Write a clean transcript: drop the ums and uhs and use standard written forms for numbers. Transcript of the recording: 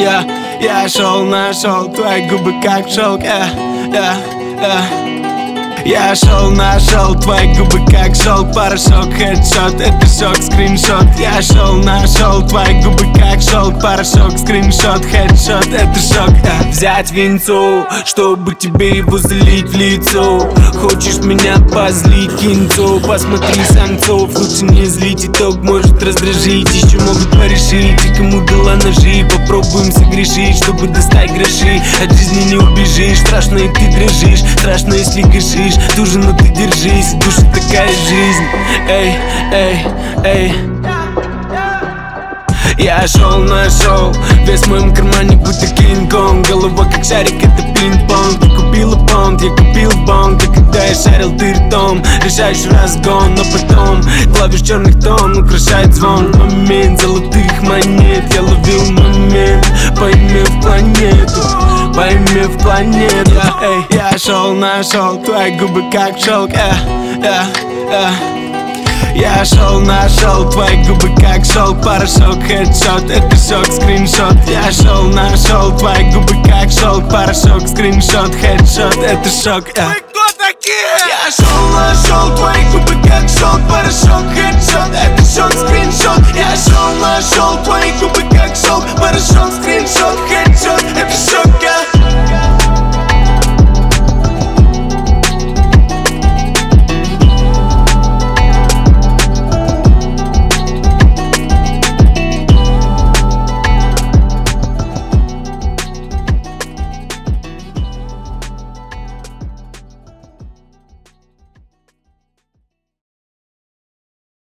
Я шел, нашел твои губы как шелк. Я шел, нашел твои губы как шелк. Порошок, хедшот, это шок, скриншот. Я шел, нашел твои губы как шелк. Порошок, скриншот, хедшот, это шок. Взять винцу, чтобы тебе его залить в лицо. Хочешь меня позлить, кинцу? Посмотри самцов, лучше не злить. Итог может раздражить, еще могут порешить. И кому дала ножи, попробуем согрешить, чтобы достать гроши. От жизни не убежишь, страшно и ты дрожишь. Страшно, если грешишь, туже, но ты держись. Душа такая жизнь, эй, эй, эй. Я шел, нашел, вес в моем кармане будто Кинг-Конг. Голова как шарик, это пинг-понг. Ты купила понт, я купил бонг. А когда я шарил, ты ртом решаешь разгон. Но потом клавиш черных тон украшает звон. В момент золотых монет я ловил момент, поймев планету, поймев планету. Я шел, нашел твои губы как шелк. Я шел, нашел твои губы как шелк. Порошок, хедшот, это шок, скриншот. Я шел, нашел твои губы как шелк. Порошок, скриншот, хедшот, это шок. Вы кто такие? Я шел, нашел твои губы как шелк. Порошок, хедшот, это шок, скриншот. Я шел, нашел твои губы как шелк. Порошок, скриншот, хедшот.